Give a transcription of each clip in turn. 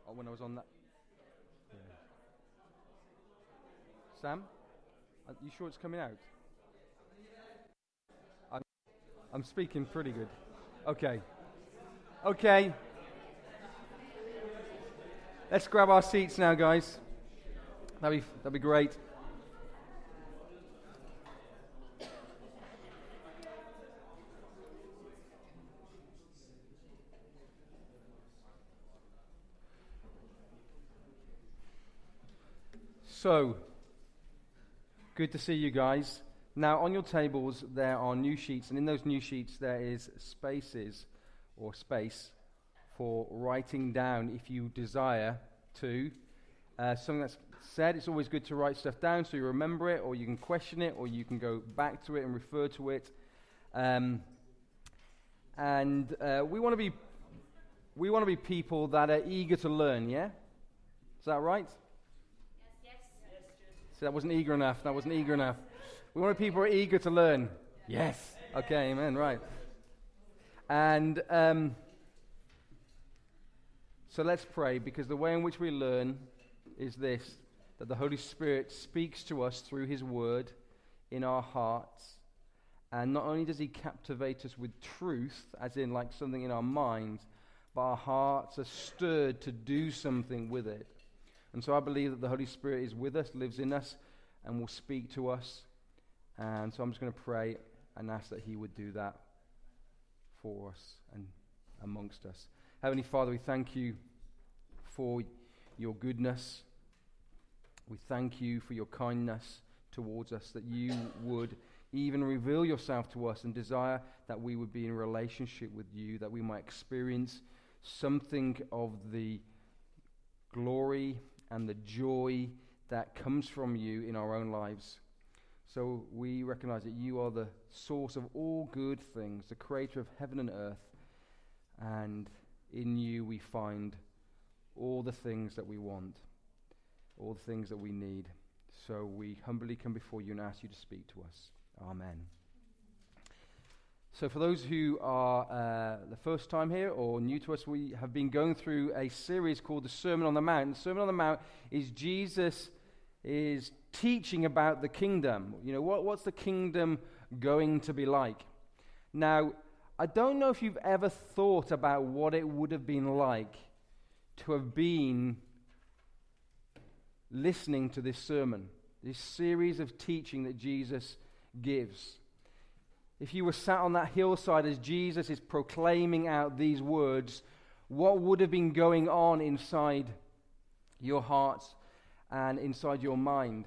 when I was on that. Yeah. Sam, are you sure it's coming out? I'm speaking pretty good. Okay. Let's grab our seats now, guys. That'd be great. So, good to see you guys. Now, on your tables, there are new sheets, and in those new sheets, there is space for writing down, if you desire to, something that's said. It's always good to write stuff down so you remember it, or you can question it, or you can go back to it and refer to it. We want to be people that are eager to learn. Yeah, is that right? Yes. So that wasn't eager enough. We want people who are eager to learn. Yes. Okay, amen, right. And so let's pray, because the way in which we learn is this, that the Holy Spirit speaks to us through His Word in our hearts. And not only does He captivate us with truth, as in like something in our minds, but our hearts are stirred to do something with it. And so I believe that the Holy Spirit is with us, lives in us, and will speak to us. And so I'm just going to pray and ask that He would do that for us and amongst us. Heavenly Father, we thank You for Your goodness. We thank You for Your kindness towards us, that You would even reveal Yourself to us and desire that we would be in relationship with You, that we might experience something of the glory and the joy that comes from You in our own lives. So we recognize that You are the source of all good things, the creator of heaven and earth, and in You we find all the things that we want, all the things that we need. So we humbly come before You and ask You to speak to us. Amen. So for those who are the first time here or new to us, we have been going through a series called the Sermon on the Mount. The Sermon on the Mount is Jesus is teaching about the kingdom. You know, what's the kingdom going to be like? Now, I don't know if you've ever thought about what it would have been like to have been listening to this sermon, this series of teaching that Jesus gives. If you were sat on that hillside as Jesus is proclaiming out these words, what would have been going on inside your heart and inside your mind?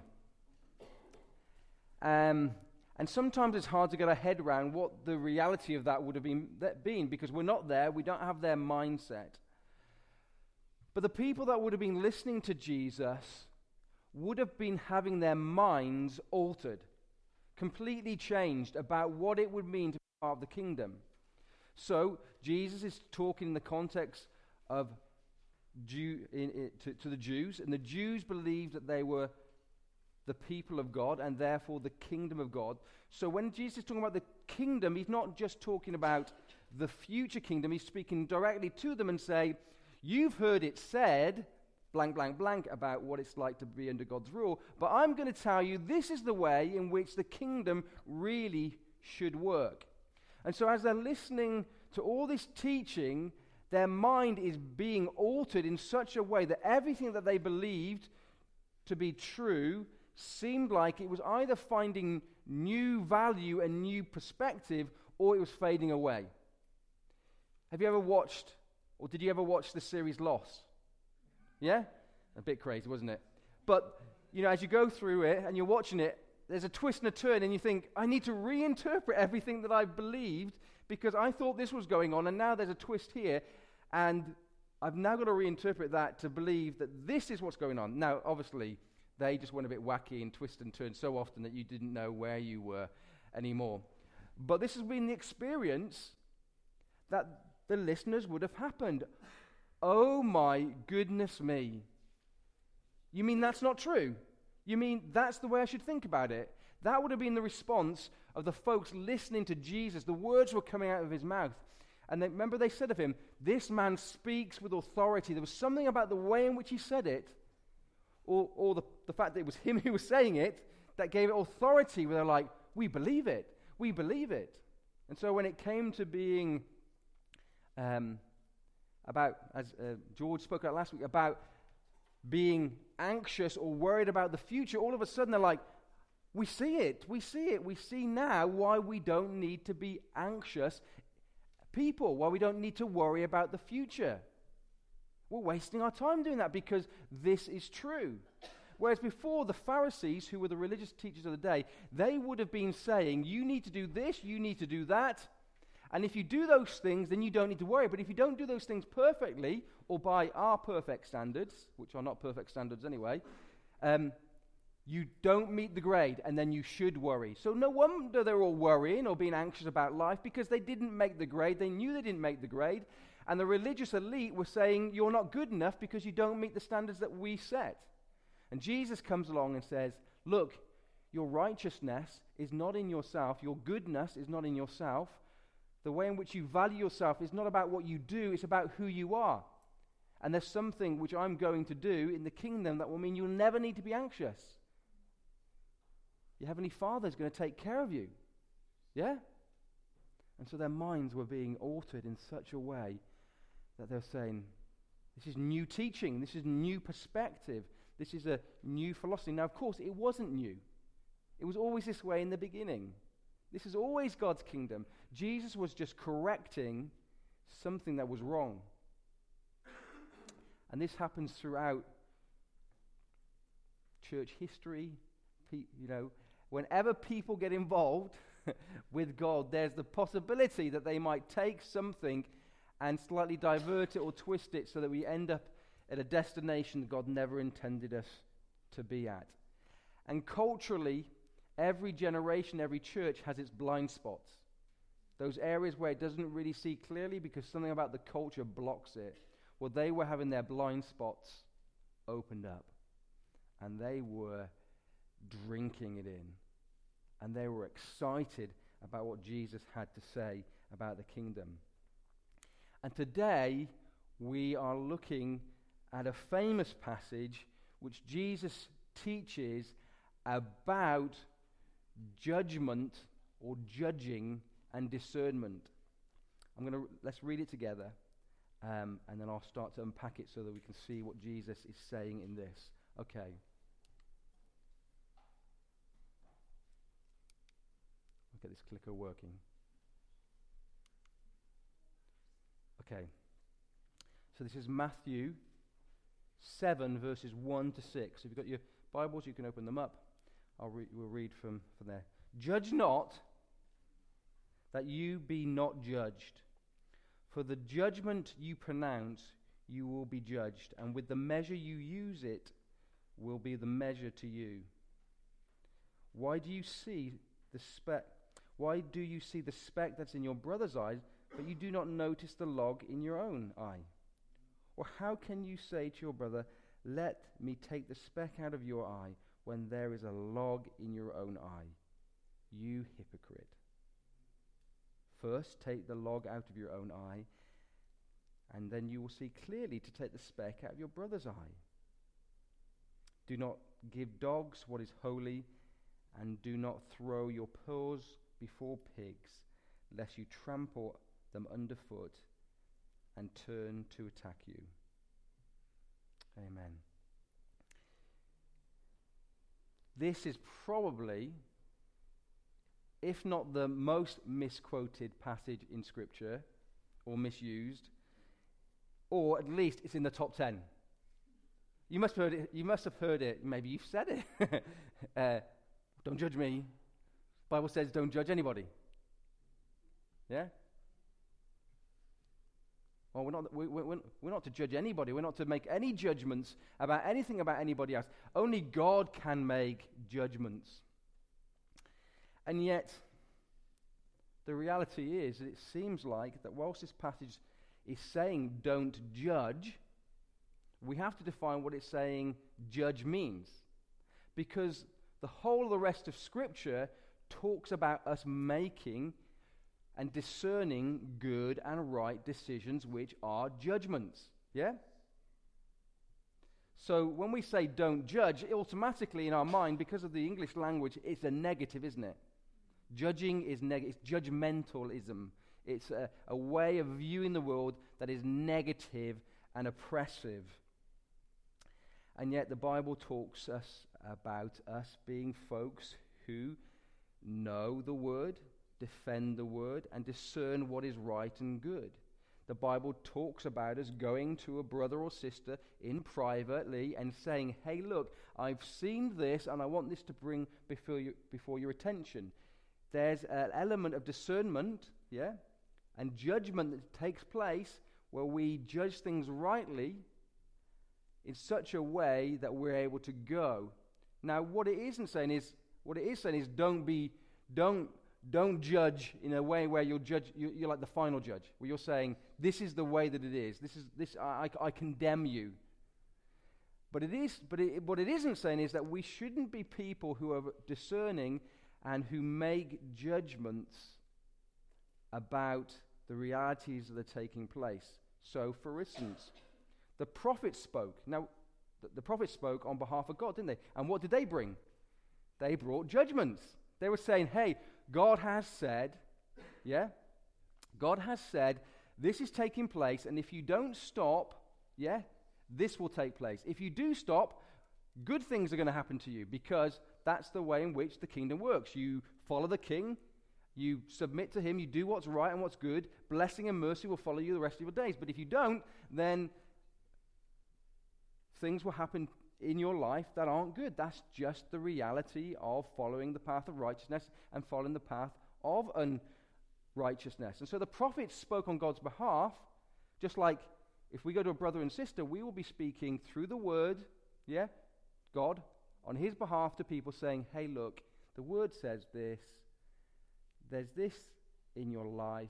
And sometimes it's hard to get our head around what the reality of that would have been, because we're not there, we don't have their mindset. But the people that would have been listening to Jesus would have been having their minds altered, completely changed about what it would mean to be part of the kingdom. So Jesus is talking in the context of to the Jews, and the Jews believed that they were the people of God and therefore the kingdom of God. So when Jesus is talking about the kingdom, He's not just talking about the future kingdom. He's speaking directly to them and say, you've heard it said blank, blank, blank about what it's like to be under God's rule, but I'm going to tell you this is the way in which the kingdom really should work. And so as they're listening to all this teaching, their mind is being altered in such a way that everything that they believed to be true seemed like it was either finding new value and new perspective, or it was fading away. Have you ever watched, or did you ever watch the series Lost? Yeah? A bit crazy, wasn't it? But, you know, as you go through it and you're watching it, there's a twist and a turn, and you think, I need to reinterpret everything that I've believed because I thought this was going on, and now there's a twist here, and I've now got to reinterpret that to believe that this is what's going on. Now, obviously, they just went a bit wacky and twist and turn so often that you didn't know where you were anymore. But this has been the experience that the listeners would have happened. Oh my goodness me. You mean that's not true? You mean that's the way I should think about it? That would have been the response of the folks listening to Jesus. The words were coming out of His mouth. And remember they said of him, this man speaks with authority. There was something about the way in which he said it, or the fact that it was him who was saying it, that gave it authority, where they're like, we believe it. We believe it. And so when it came to being about, as George spoke about last week, about being anxious or worried about the future, all of a sudden they're like, we see it. We see now why we don't need to be anxious people, why we don't need to worry about the future. We're wasting our time doing that because this is true. Whereas before, the Pharisees, who were the religious teachers of the day, they would have been saying, you need to do this, you need to do that, and if you do those things, then you don't need to worry. But if you don't do those things perfectly, or by our perfect standards, which are not perfect standards anyway, you don't meet the grade, and then you should worry. So no wonder they're all worrying or being anxious about life, because they didn't make the grade. They knew they didn't make the grade. And the religious elite were saying, you're not good enough because you don't meet the standards that we set. And Jesus comes along and says, look, your righteousness is not in yourself. Your goodness is not in yourself. The way in which you value yourself is not about what you do. It's about who you are. And there's something which I'm going to do in the kingdom that will mean you'll never need to be anxious. Your Heavenly Father is going to take care of you. Yeah? And so their minds were being altered in such a way that they're saying, this is new teaching. This is new perspective. This is a new philosophy. Now, of course, it wasn't new. It was always this way in the beginning. This is always God's kingdom. Jesus was just correcting something that was wrong. And this happens throughout church history. Whenever people get involved with God, there's the possibility that they might take something and slightly divert it or twist it so that we end up at a destination God never intended us to be at. And culturally, every generation, every church has its blind spots. Those areas where it doesn't really see clearly because something about the culture blocks it. Well, they were having their blind spots opened up. And they were drinking it in. And they were excited about what Jesus had to say about the kingdom. And today, we are looking at a famous passage which Jesus teaches about judgment or judging and discernment. Let's read it together, and then I'll start to unpack it so that we can see what Jesus is saying in this. Okay. I'll get this clicker working. Okay. So this is Matthew 7, verses 1 to 6. If you've got your Bibles, you can open them up. We'll read from there. Judge not, that you be not judged. For the judgment you pronounce, you will be judged, and with the measure you use it will be the measure to you. Why do you see the speck that's in your brother's eye, but you do not notice the log in your own eye? Or how can you say to your brother, let me take the speck out of your eye, when there is a log in your own eye? You hypocrite. First take the log out of your own eye, and then you will see clearly to take the speck out of your brother's eye. Do not give dogs what is holy, and do not throw your pearls before pigs, lest you trample them underfoot and turn to attack you. Amen. This is probably, if not the most misquoted passage in Scripture, or misused, or at least it's in the top 10. You must have heard it. Maybe you've said it. Don't judge me. The Bible says don't judge anybody. Yeah? Well, we're not to judge anybody. We're not to make any judgments about anything about anybody else. Only God can make judgments. And yet, the reality is that it seems like that whilst this passage is saying don't judge, we have to define what it's saying judge means. Because the whole of the rest of Scripture talks about us making and discerning good and right decisions, which are judgments. Yeah? So when we say don't judge, it automatically in our mind, because of the English language, it's a negative, isn't it? Judging is negative. It's judgmentalism. It's a way of viewing the world that is negative and oppressive. And yet the Bible talks us about us being folks who know the Word, defend the Word, and discern what is right and good. The Bible talks about us going to a brother or sister in privately and saying, hey, look, I've seen this and I want this to bring before your attention. There's an element of discernment, yeah, and judgment that takes place where we judge things rightly in such a way that we're able to go. Now, what it is saying is don't judge in a way where you're like the final judge, where you're saying, this is the way that it is. I condemn you. But what it isn't saying is that we shouldn't be people who are discerning and who make judgments about the realities that are taking place. So, for instance, the prophets spoke. Now, the prophets spoke on behalf of God, didn't they? And what did they bring? They brought judgments. They were saying, hey, God has said, yeah? God has said, this is taking place, and if you don't stop, yeah, this will take place. If you do stop, good things are going to happen to you, because that's the way in which the kingdom works. You follow the king, you submit to him, you do what's right and what's good, blessing and mercy will follow you the rest of your days. But if you don't, then things will happen in your life that aren't good. That's just the reality of following the path of righteousness and following the path of unrighteousness. And so the prophets spoke on God's behalf, just like if we go to a brother and sister, we will be speaking through the word, yeah, God, on his behalf to people saying, hey, look, the word says this, there's this in your life,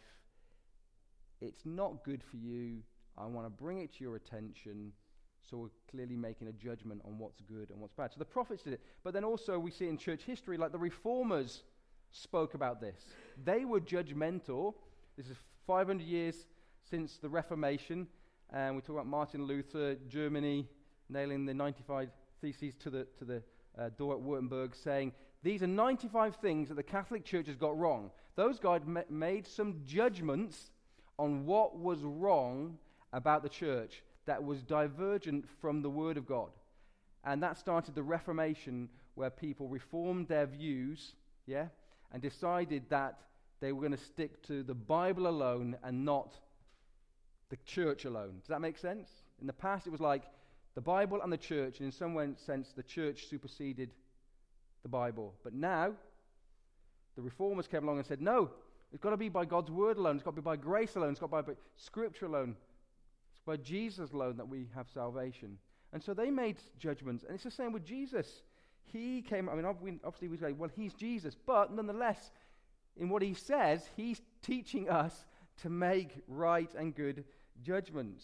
it's not good for you, I want to bring it to your attention. So we're clearly making a judgment on what's good and what's bad. So the prophets did it. But then also we see in church history, like the reformers spoke about this. They were judgmental. This is 500 years since the Reformation. And we talk about Martin Luther, Germany, nailing the 95 Theses to the door at Wittenberg, saying, these are 95 things that the Catholic Church has got wrong. Those guys made some judgments on what was wrong about the church that was divergent from the Word of God. And that started the Reformation, where people reformed their views, yeah, and decided that they were going to stick to the Bible alone and not the church alone. Does that make sense? In the past, it was like the Bible and the church, and in some sense, the church superseded the Bible. But now, the reformers came along and said, no, it's got to be by God's Word alone. It's got to be by grace alone. It's got to be by Scripture alone. It's by Jesus alone that we have salvation. And so they made judgments. And it's the same with Jesus. He came, obviously we say, well, he's Jesus. But nonetheless, in what he says, he's teaching us to make right and good judgments.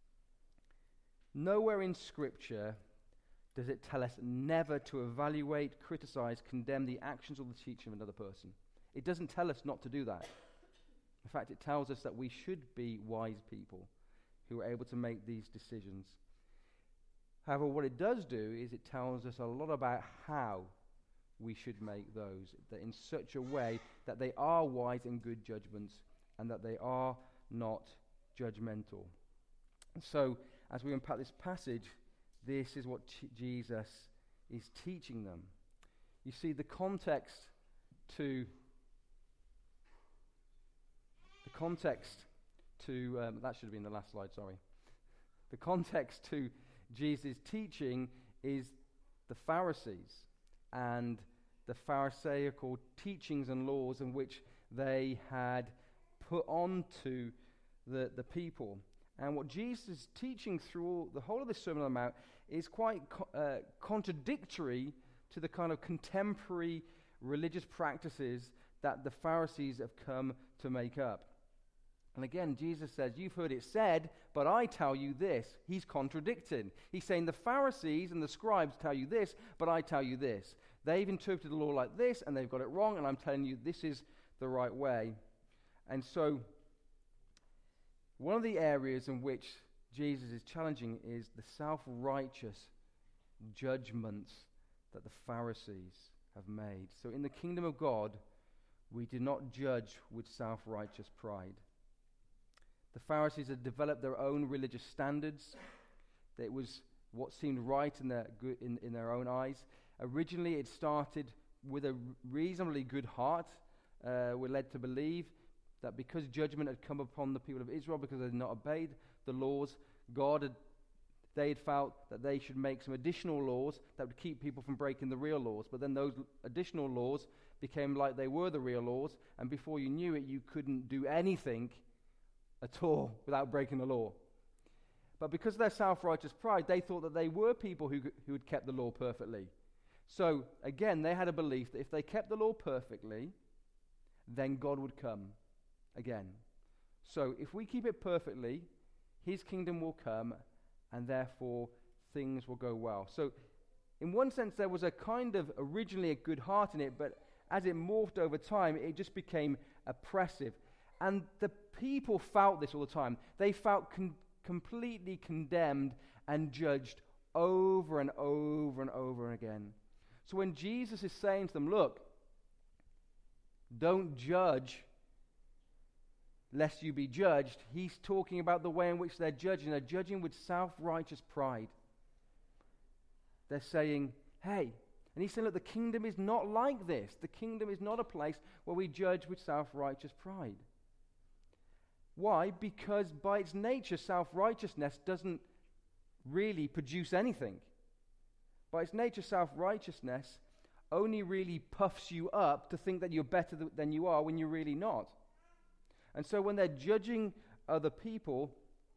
Nowhere in Scripture does it tell us never to evaluate, criticize, condemn the actions or the teaching of another person. It doesn't tell us not to do that. In fact, it tells us that we should be wise people who are able to make these decisions. However, what it does do is it tells us a lot about how we should make those, that in such a way that they are wise and good judgments and that they are not judgmental. So, as we unpack this passage, this is what Jesus is teaching them. You see, the context to that should have been the last slide, sorry. The context to Jesus' teaching is the Pharisees and the Pharisaical teachings and laws in which they had put onto the people. And what Jesus is teaching through the whole of the Sermon on the Mount is quite contradictory to the kind of contemporary religious practices that the Pharisees have come to make up. And again, Jesus says, you've heard it said, but I tell you this. He's contradicting. He's saying the Pharisees and the scribes tell you this, but I tell you this. They've interpreted the law like this, and they've got it wrong, and I'm telling you this is the right way. And so, one of the areas in which Jesus is challenging is the self-righteous judgments that the Pharisees have made. So in the kingdom of God, we do not judge with self-righteous pride. The Pharisees had developed their own religious standards. It was what seemed right in their own eyes. Originally, it started with a reasonably good heart. We're led to believe that because judgment had come upon the people of Israel because they had not obeyed the laws, they had felt that they should make some additional laws that would keep people from breaking the real laws. But then those additional laws became like they were the real laws, and before you knew it, you couldn't do anything at all without breaking the law. But because of their self-righteous pride, they thought that they were people who had kept the law perfectly. So, again, they had a belief that if they kept the law perfectly, then God would come again. So, if we keep it perfectly, his kingdom will come, and therefore things will go well. So, in one sense, there was a kind of originally a good heart in it, but as it morphed over time, it just became oppressive. And the people felt this all the time. They felt completely condemned and judged over and over and over again. So when Jesus is saying to them, look, don't judge lest you be judged, he's talking about the way in which they're judging. They're judging with self-righteous pride. They're saying, hey, and he's saying, look, the kingdom is not like this. The kingdom is not a place where we judge with self-righteous pride. Why? Because by its nature, self-righteousness doesn't really produce anything. By its nature, self-righteousness only really puffs you up to think that you're better than you are when you're really not. And so when they're judging other people,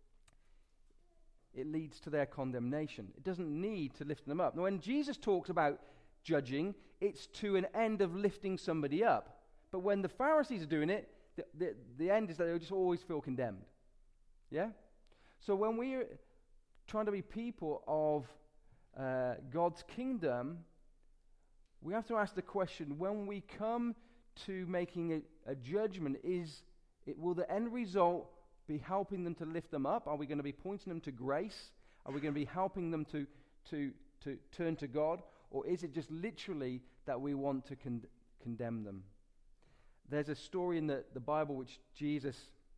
it leads to their condemnation. It doesn't need to lift them up. Now, when Jesus talks about judging, it's to an end of lifting somebody up. But when the Pharisees are doing it, the end is that they'll just always feel condemned. Yeah? So when we're trying to be people of God's kingdom, we have to ask the question, when we come to making a judgment, will the end result be helping them to lift them up? Are we going to be pointing them to grace? Are we going to be helping them to turn to God? Or is it just literally that we want to condemn them? There's a story in the Bible which Jesus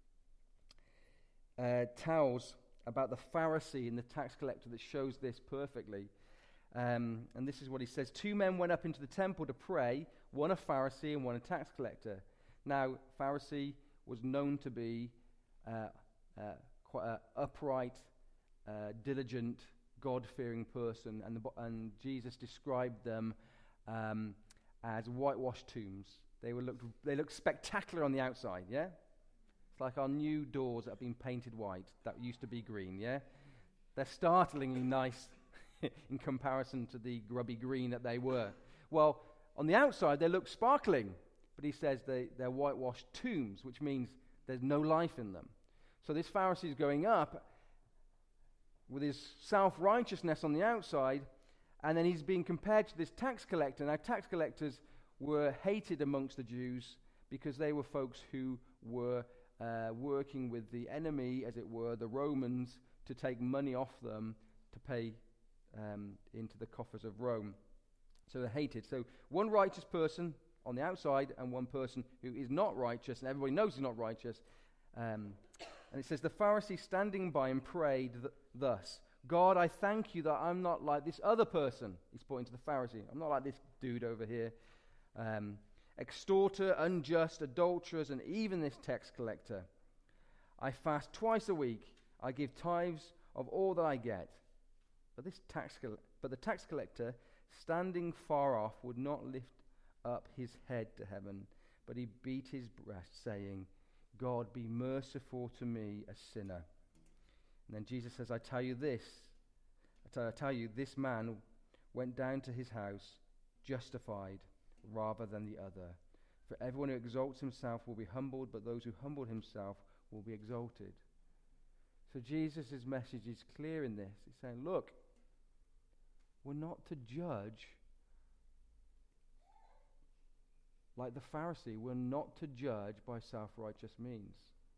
tells about the Pharisee and the tax collector that shows this perfectly. And this is what he says. 2 men went up into the temple to pray, one a Pharisee and one a tax collector. Now, Pharisee was known to be quite an upright, diligent, God-fearing person, and Jesus described them as whitewashed tombs. They looked spectacular on the outside, yeah? It's like our new doors that have been painted white that used to be green, yeah? They're startlingly nice in comparison to the grubby green that they were. Well, on the outside, they look sparkling, but he says they're whitewashed tombs, which means there's no life in them. So this Pharisee is going up with his self-righteousness on the outside, and then he's being compared to this tax collector. Now, tax collectors were hated amongst the Jews because they were folks who were working with the enemy, as it were, the Romans, to take money off them to pay into the coffers of Rome. So they're hated. So one righteous person on the outside and one person who is not righteous, and everybody knows he's not righteous. And it says, the Pharisee standing by and prayed thus, God, I thank you that I'm not like this other person. He's pointing to the Pharisee. I'm not like this dude over here. Extorter, unjust, adulterers, and even this tax collector. I fast twice a week. I give tithes of all that I get. But the tax collector, standing far off, would not lift up his head to heaven, but he beat his breast, saying, God, be merciful to me, a sinner. And then Jesus says, I tell you, this man went down to his house justified rather than the other. For everyone who exalts himself will be humbled, but those who humble himself will be exalted. So Jesus' message is clear in this. He's saying, look, we're not to judge like the Pharisee, we're not to judge by self-righteous means.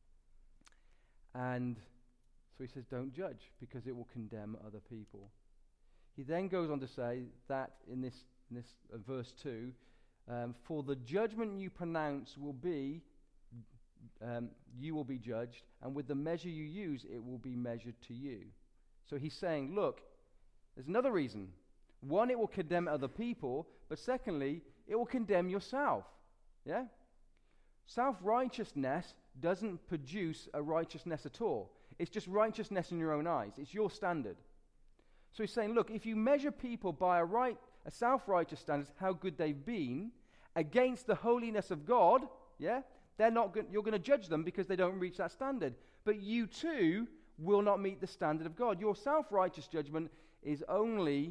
And so he says, don't judge, because it will condemn other people. He then goes on to say that in this verse 2, for the judgment you pronounce will be, you will be judged, and with the measure you use, it will be measured to you. So he's saying, look, there's another reason. One, it will condemn other people, but secondly, it will condemn yourself. Yeah? Self-righteousness doesn't produce a righteousness at all. It's just righteousness in your own eyes. It's your standard. So he's saying, look, if you measure people by a self-righteous standard, how good they've been, against the holiness of God, yeah, you're going to judge them because they don't reach that standard. But you too will not meet the standard of God. Your self-righteous judgment is only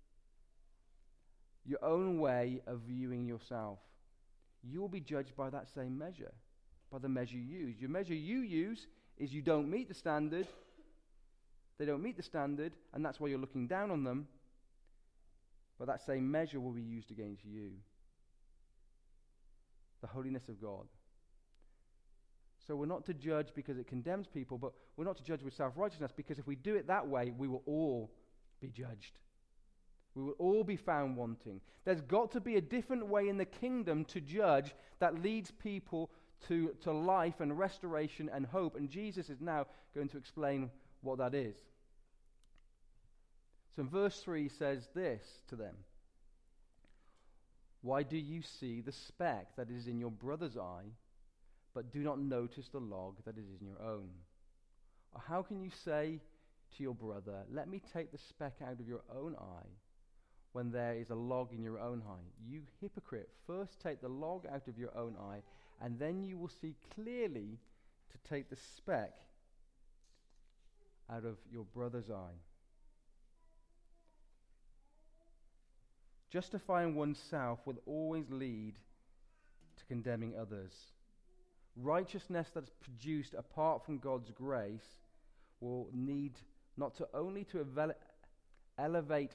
your own way of viewing yourself. You will be judged by that same measure, by the measure you use. Your measure you use is you don't meet the standard. They don't meet the standard, and that's why you're looking down on them. But that same measure will be used against you. The holiness of God. So we're not to judge because it condemns people, but we're not to judge with self-righteousness, because if we do it that way, we will all be judged. We will all be found wanting. There's got to be a different way in the kingdom to judge that leads people to life and restoration and hope. And Jesus is now going to explain what that is. So in verse 3 says this to them. Why do you see the speck that is in your brother's eye, but do not notice the log that is in your own? Or how can you say to your brother, let me take the speck out of your own eye, when there is a log in your own eye? You hypocrite, first take the log out of your own eye, and then you will see clearly to take the speck out of your brother's eye. Justifying oneself will always lead to condemning others. Righteousness that is produced apart from God's grace will need not to only to elevate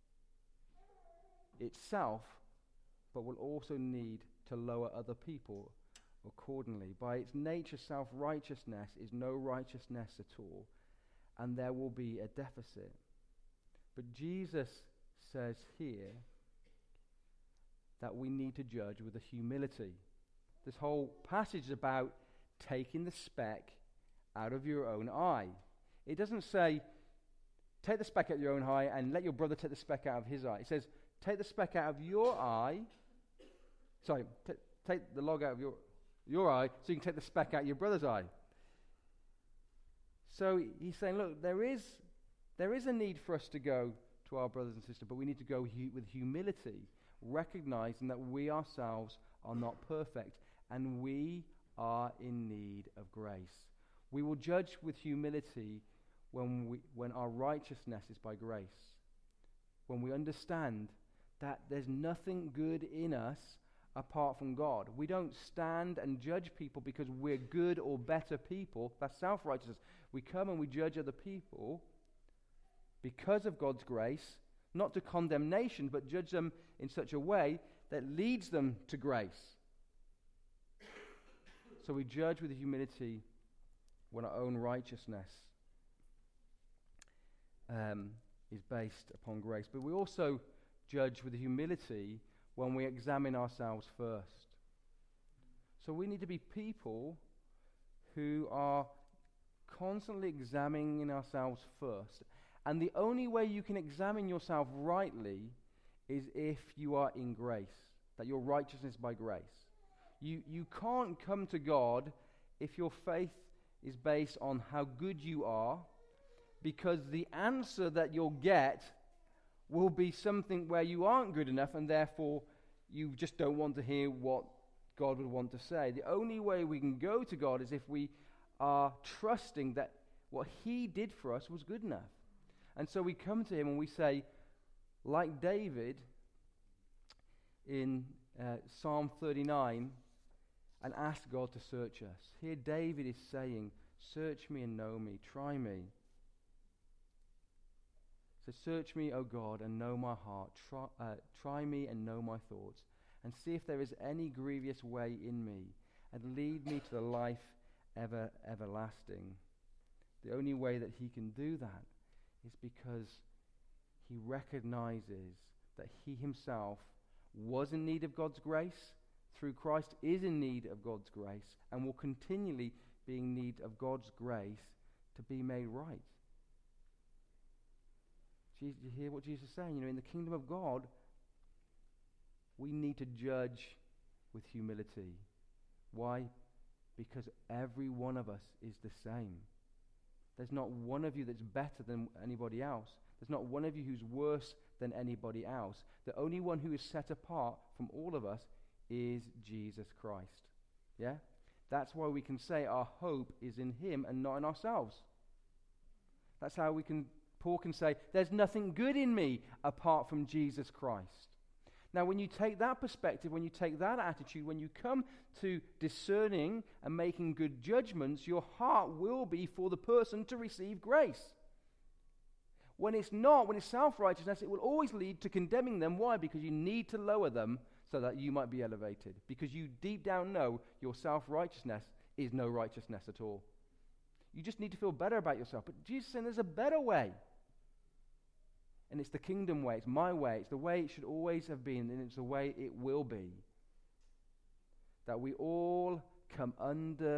itself, but will also need to lower other people accordingly. By its nature, self-righteousness is no righteousness at all, and there will be a deficit. But Jesus says here that we need to judge with a humility. This whole passage is about taking the speck out of your own eye. It doesn't say, take the speck out of your own eye and let your brother take the speck out of his eye. It says, take the speck out of your eye. Sorry, take the log out of your eye so you can take the speck out of your brother's eye. So he's saying, look, there is a need for us to go to our brothers and sisters, but we need to go with humility, recognizing that we ourselves are not perfect and we are in need of grace. We will judge with humility when our righteousness is by grace. When we understand that there's nothing good in us apart from God. We don't stand and judge people because we're good or better people. That's self-righteousness. We come and we judge other people because of God's grace, not to condemnation, but judge them in such a way that leads them to grace. So we judge with humility when our own righteousness is based upon grace. But we also judge with humility when we examine ourselves first. So we need to be people who are constantly examining ourselves first. And the only way you can examine yourself rightly is if you are in grace, that your righteousness is by grace. You can't come to God if your faith is based on how good you are, because the answer that you'll get will be something where you aren't good enough, and therefore you just don't want to hear what God would want to say. The only way we can go to God is if we are trusting that what He did for us was good enough. And so we come to Him and we say, like David in Psalm 39, and ask God to search us. Here David is saying, search me and know me, try me. So search me, O God, and know my heart. Try me and know my thoughts, and see if there is any grievous way in me, and lead me to the life everlasting. The only way that he can do that is because he recognizes that he himself was in need of God's grace, through Christ is in need of God's grace, and will continually be in need of God's grace to be made right. You hear what Jesus is saying? In the kingdom of God, we need to judge with humility. Why? Because every one of us is the same. There's not one of you that's better than anybody else. There's not one of you who's worse than anybody else. The only one who is set apart from all of us is Jesus Christ. Yeah? That's why we can say our hope is in him and not in ourselves. That's how Paul can say, there's nothing good in me apart from Jesus Christ. Now, when you take that perspective, when you take that attitude, when you come to discerning and making good judgments, your heart will be for the person to receive grace. When it's not, when it's self-righteousness, it will always lead to condemning them. Why? Because you need to lower them so that you might be elevated. Because you deep down know your self-righteousness is no righteousness at all. You just need to feel better about yourself. But Jesus is saying there's a better way. And it's the kingdom way. It's my way. It's the way it should always have been, and it's the way it will be. That we all come under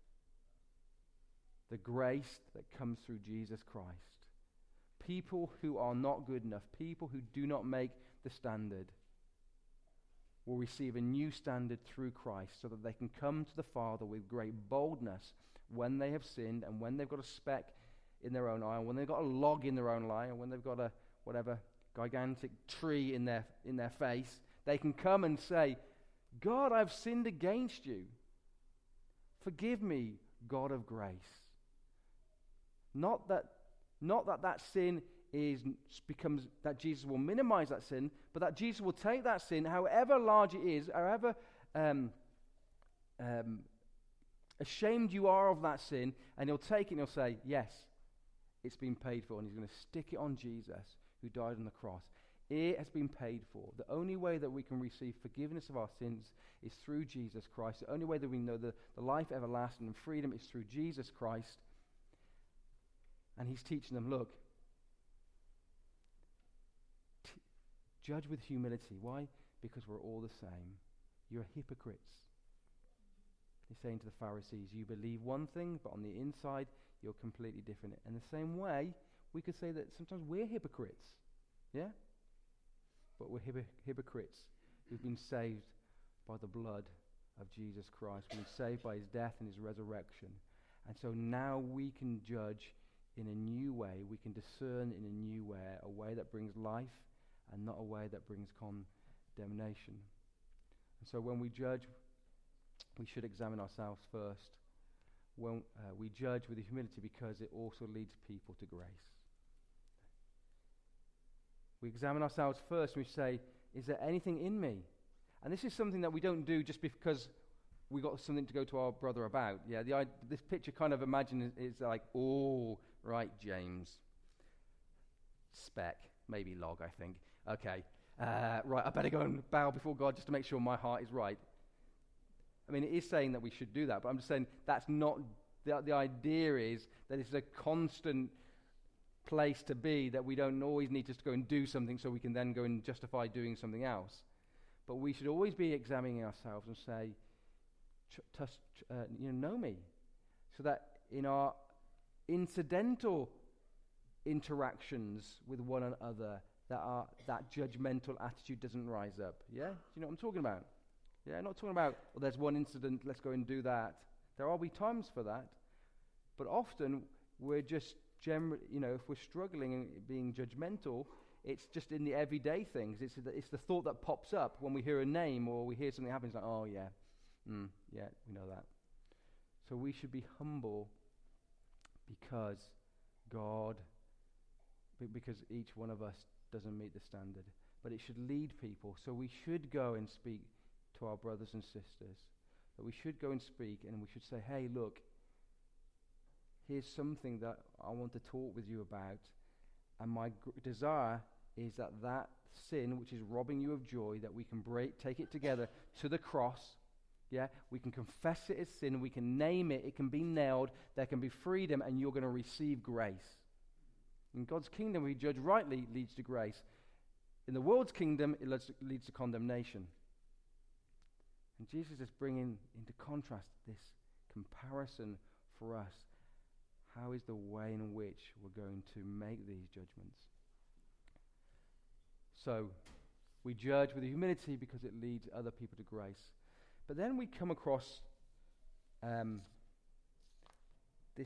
the grace that comes through Jesus Christ. People who are not good enough, people who do not make the standard, will receive a new standard through Christ so that they can come to the Father with great boldness when they have sinned, and when they've got a speck in their own eye, and when they've got a log in their own eye, and when they've got a whatever gigantic tree in their face, they can come and say, God, I've sinned against you. Forgive me, God of grace. Not that sin becomes that Jesus will minimize that sin, but that Jesus will take that sin, however large it is, however ashamed you are of that sin, and he'll take it and he'll say, yes, it's been paid for, and he's going to stick it on Jesus, who died on the cross. It has been paid for. The only way that we can receive forgiveness of our sins is through Jesus Christ. The only way that we know the life everlasting and freedom is through Jesus Christ. And he's teaching them, look, judge with humility. Why? Because we're all the same. You're hypocrites. He's saying to the Pharisees, you believe one thing, but on the inside, you're completely different. In the same way, we could say that sometimes we're hypocrites. Yeah? But we're hypocrites who've been saved by the blood of Jesus Christ. We've been saved by his death and his resurrection. And so now we can judge in a new way. We can discern in a new way, a way that brings life and not a way that brings condemnation. And so when we judge, we should examine ourselves first. When we judge with humility, because it also leads people to grace. We examine ourselves first and we say, is there anything in me? And this is something that we don't do just because we got something to go to our brother about. Yeah, this picture kind of imagine is like, oh, right, James. Speck, maybe log, I think. Okay, right, I better go and bow before God just to make sure my heart is right. I mean, it is saying that we should do that, but I'm just saying that's not, the idea is that it's a constant place to be, that we don't always need to go and do something so we can then go and justify doing something else. But we should always be examining ourselves and say, know me. So that in our incidental interactions with one another, that judgmental attitude doesn't rise up. Yeah? Do you know what I'm talking about? Yeah, I'm not talking about, well, there's one incident, let's go and do that. There will be times for that. But often, we're just if we're struggling and being judgmental, it's just in the everyday things. It's the thought that pops up when we hear a name or we hear something happen. It's like, oh, yeah. Yeah, we know that. So we should be humble because each one of us doesn't meet the standard. But it should lead people. So we should go and speak to our brothers and sisters. That we should go and speak, and we should say, hey, look, here's something that I want to talk with you about. And my desire is that sin, which is robbing you of joy, that we can take it together to the cross. Yeah, we can confess it as sin, we can name it, it can be nailed, there can be freedom, and you're going to receive grace. In God's kingdom, we judge rightly, leads to grace. In the world's kingdom, it leads to condemnation. And Jesus is bringing into contrast this comparison for us. How is the way in which we're going to make these judgments? So, we judge with humility because it leads other people to grace. But then we come across this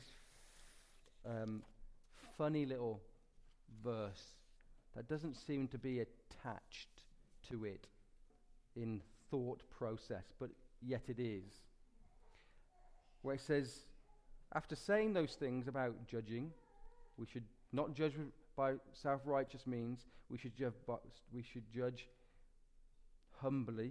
funny little verse that doesn't seem to be attached to it in thought process, but yet it is. Where it says, after saying those things about judging, we should not judge by self-righteous means, we should judge humbly.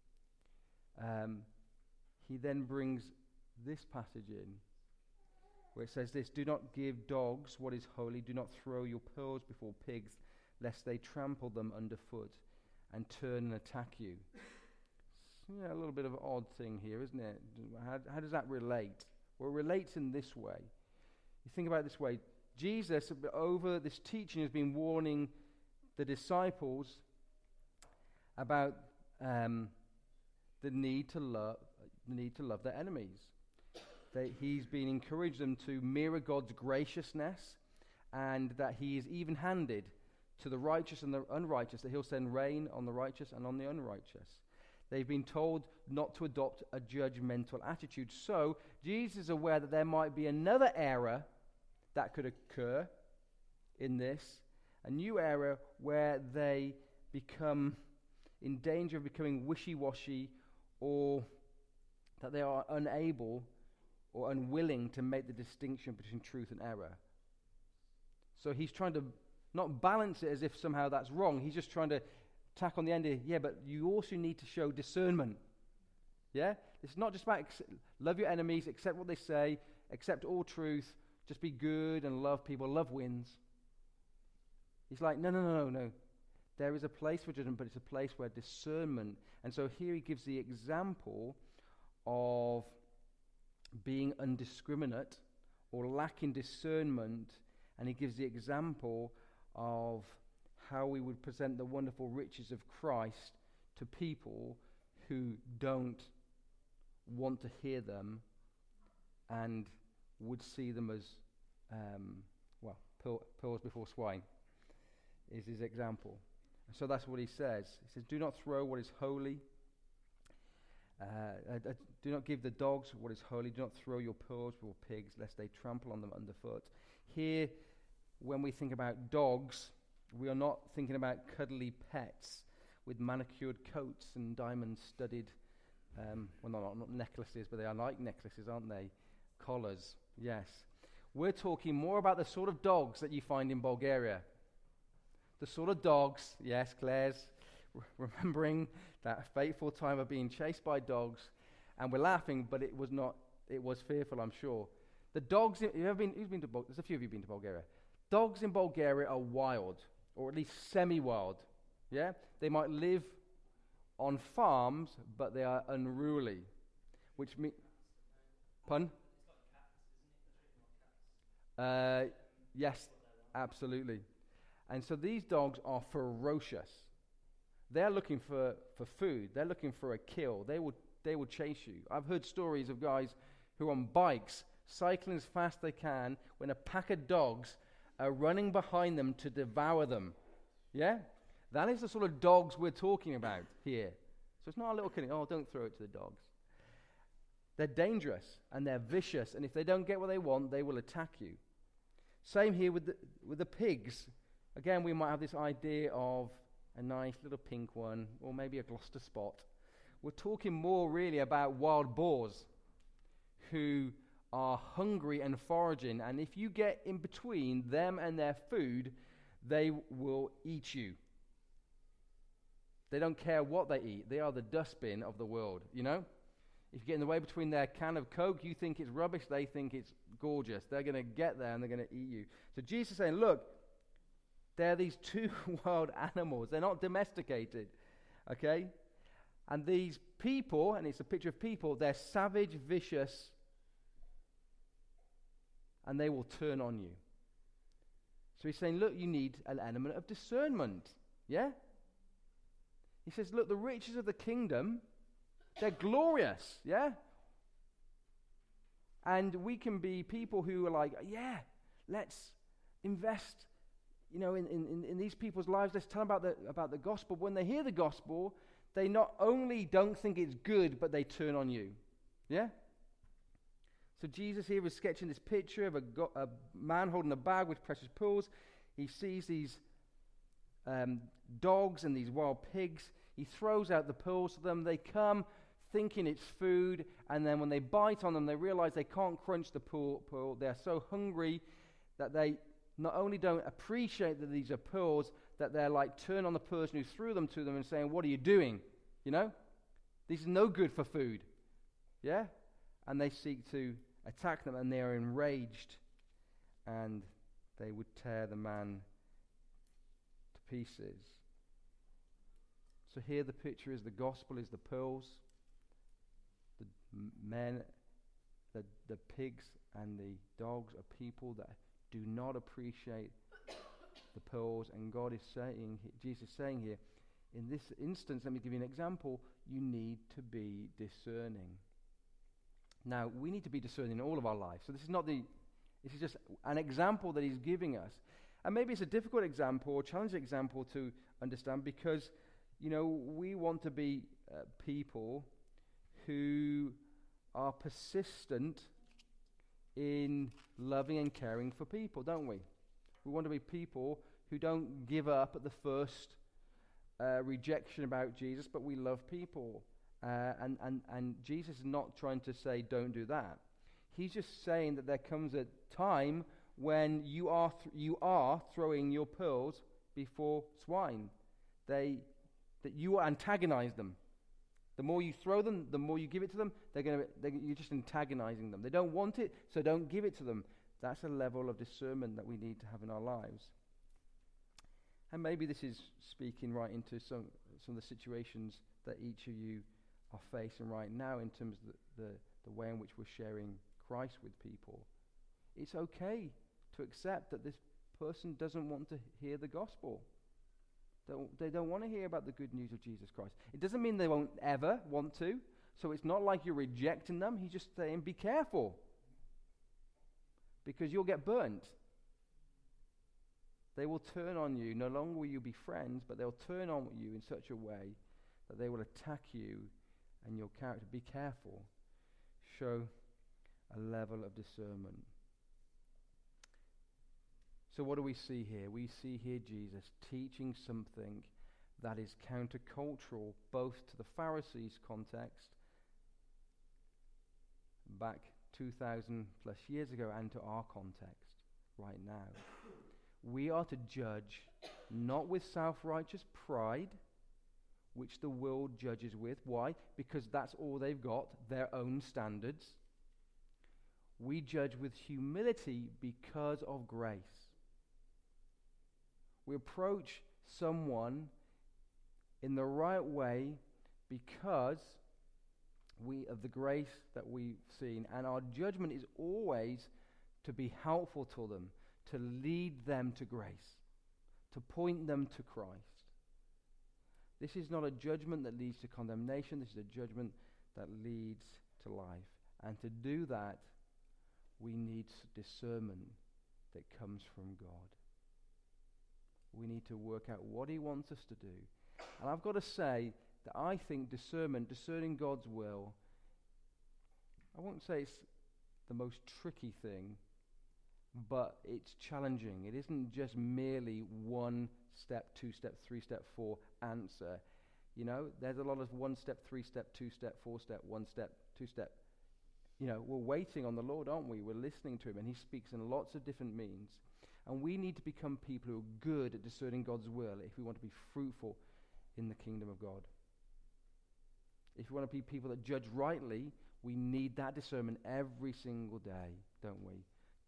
He then brings this passage in, where it says this: do not give dogs what is holy, do not throw your pearls before pigs, lest they trample them underfoot and turn and attack you. Yeah, a little bit of an odd thing here, isn't it? How does that relate? Well, it relates in this way. You think about it this way. Jesus, over this teaching, has been warning the disciples about the need to love their enemies. He's been encouraging them to mirror God's graciousness, and that he is even-handed to the righteous and the unrighteous, that he'll send rain on the righteous and on the unrighteous. They've been told not to adopt a judgmental attitude. So, Jesus is aware that there might be another error that could occur in this, a new error where they become in danger of becoming wishy-washy, or that they are unable or unwilling to make the distinction between truth and error. So he's trying to not balance it as if somehow that's wrong. He's just trying to tack on the end of, but you also need to show discernment. Yeah? It's not just about love your enemies, accept what they say, accept all truth, just be good and love people. Love wins. He's like, no. There is a place for judgment, but it's a place where discernment. And so here he gives the example of being undiscriminate or lacking discernment, and he gives the example of how we would present the wonderful riches of Christ to people who don't want to hear them and would see them as, pearls before swine, is his example. And so that's what he says. He says, do not throw what is holy. Do not give the dogs what is holy. Do not throw your pearls before pigs, lest they trample on them underfoot. Here, when we think about dogs, we are not thinking about cuddly pets with manicured coats and diamond-studded, not necklaces, but they are like necklaces, aren't they? Collars, yes. We're talking more about the sort of dogs that you find in Bulgaria. The sort of dogs, yes, Claire's remembering that fateful time of being chased by dogs, and we're laughing, but it was fearful, I'm sure. The dogs, who's been to Bulgaria? There's a few of you been to Bulgaria. Dogs in Bulgaria are wild, or at least semi-wild, yeah? They might live on farms, but they are unruly, which means... Pun? Yes, absolutely. And so these dogs are ferocious. They're looking for food. They're looking for a kill. They will chase you. I've heard stories of guys who are on bikes, cycling as fast as they can, when a pack of dogs are running behind them to devour them. Yeah? That is the sort of dogs we're talking about here. So it's not a little kid, don't throw it to the dogs. They're dangerous, and they're vicious, and if they don't get what they want, they will attack you. Same here with the pigs. Again, we might have this idea of a nice little pink one, or maybe a Gloucester spot. We're talking more really about wild boars who are hungry and foraging, and if you get in between them and their food, they will eat you. They don't care what they eat. They are the dustbin of the world, you know? If you get in the way between their can of Coke, you think it's rubbish, they think it's gorgeous. They're going to get there and they're going to eat you. So Jesus is saying, look, They're these two wild animals. They're not domesticated, okay? And these people, and it's a picture of people, they're savage, vicious, and they will turn on you. So he's saying, look, you need an element of discernment, yeah? He says, look, the riches of the kingdom, they're glorious, yeah? And we can be people who are like, yeah, let's invest, in these people's lives. Let's tell them about the gospel. When they hear the gospel, they not only don't think it's good, but they turn on you, yeah? So Jesus here is sketching this picture of a man holding a bag with precious pearls. He sees these dogs and these wild pigs. He throws out the pearls to them. They come thinking it's food, and then when they bite on them, they realize they can't crunch the pearl. They're so hungry that they not only don't appreciate that these are pearls, that they're like turn on the person who threw them to them and saying, what are you doing? These are no good for food. Yeah? And they seek to attack them, and they are enraged, and they would tear the man to pieces. So here the picture is the gospel is the pearls, the men, the pigs and the dogs are people that do not appreciate the pearls, and God is saying, Jesus is saying here, in this instance, let me give you an example, you need to be discerning. Now, we need to be discerning in all of our lives. So this is just an example that he's giving us. And maybe it's a difficult example or challenging example to understand because, we want to be people who are persistent in loving and caring for people, don't we? We want to be people who don't give up at the first rejection about Jesus, but we love people. And Jesus is not trying to say, don't do that. He's just saying that there comes a time when you are throwing your pearls before swine. That you antagonize them. The more you throw them, the more you give it to them, you're just antagonizing them. They don't want it, so don't give it to them. That's a level of discernment that we need to have in our lives. And maybe this is speaking right into some of the situations that each of you are facing right now in terms of the way in which we're sharing Christ with people. It's okay to accept that this person doesn't want to hear the gospel. They don't want to hear about the good news of Jesus Christ. It doesn't mean they won't ever want to. So it's not like you're rejecting them. He's just saying, be careful. Because you'll get burnt. They will turn on you. No longer will you be friends, but they'll turn on you in such a way that they will attack you and your character. Be careful. Show a level of discernment. So what do we see here? We see here Jesus teaching something that is countercultural, both to the Pharisees' context back 2,000 plus years ago and to our context right now. We are to judge not with self-righteous pride, which the world judges with. Why? Because that's all they've got, their own standards. We judge with humility because of grace. We approach someone in the right way because of the grace that we've seen. And our judgment is always to be helpful to them, to lead them to grace, to point them to Christ. This is not a judgment that leads to condemnation. This is a judgment that leads to life. And to do that, we need discernment that comes from God. We need to work out what he wants us to do. And I've got to say that I think discerning God's will, I won't say it's the most tricky thing, but it's challenging. It isn't just merely one step, two step, three step, four answer. There's a lot of one step, three step, two step, four step, one step, two step. We're waiting on the Lord, aren't we? We're listening to him, and he speaks in lots of different means. And we need to become people who are good at discerning God's will if we want to be fruitful in the kingdom of God. If we want to be people that judge rightly, we need that discernment every single day, don't we?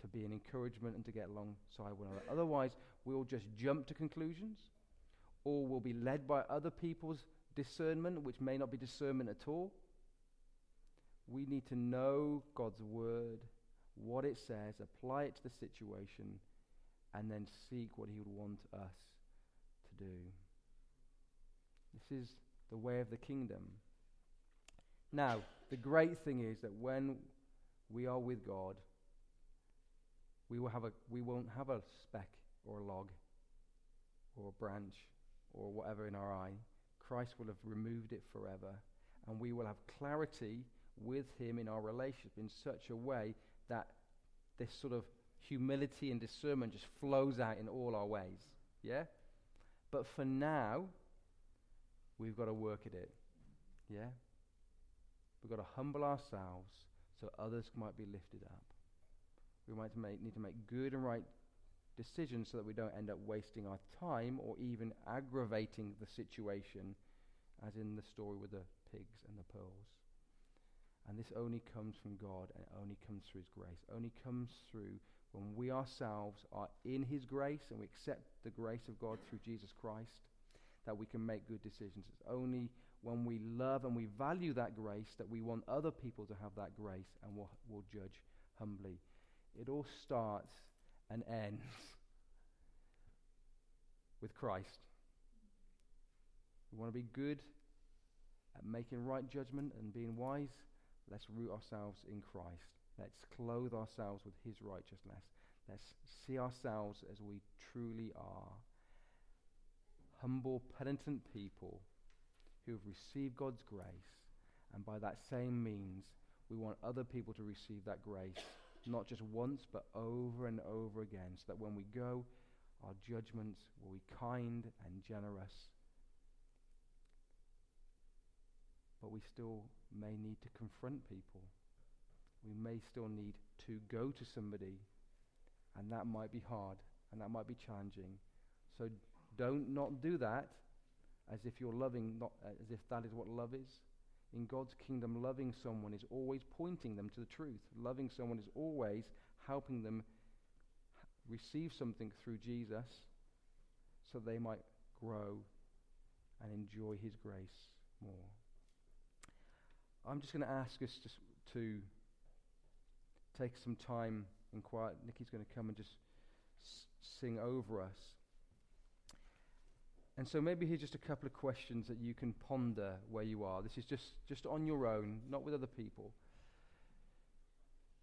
to be an encouragement and to get alongside one another. Otherwise, we'll just jump to conclusions, or we'll be led by other people's discernment, which may not be discernment at all. We need to know God's word, what it says, apply it to the situation, and then seek what he would want us to do. This is the way of the kingdom. Now, the great thing is that when we are with God, we won't have a speck or a log or a branch or whatever in our eye. Christ will have removed it forever, and we will have clarity with him in our relationship in such a way that this sort of humility and discernment just flows out in all our ways. Yeah? But for now, we've got to work at it. Yeah? We've got to humble ourselves so others might be lifted up. We might need to make good and right decisions so that we don't end up wasting our time or even aggravating the situation, as in the story with the pigs and the pearls. And this only comes from God, and it only comes through his grace. It only comes through when we ourselves are in his grace and we accept the grace of God through Jesus Christ, that we can make good decisions. It's only when we love and we value that grace that we want other people to have that grace, and we'll judge humbly. It all starts and ends with Christ. We want to be good at making right judgment and being wise. Let's root ourselves in Christ. Let's clothe ourselves with his righteousness. Let's see ourselves as we truly are. Humble, penitent people who have received God's grace, and by that same means, we want other people to receive that grace, not just once, but over and over again, so that when we go, our judgments will be kind and generous. But we still may need to confront people. We may still need to go to somebody, and that might be hard, and that might be challenging. So don't not do that as if you're loving, not as if that is what love is. In God's kingdom, loving someone is always pointing them to the truth. Loving someone is always helping them receive something through Jesus so they might grow and enjoy his grace more. I'm just going to ask us to take some time in quiet. Nikki's going to come and just sing over us. And so maybe here's just a couple of questions that you can ponder where you are. This is just on your own, not with other people.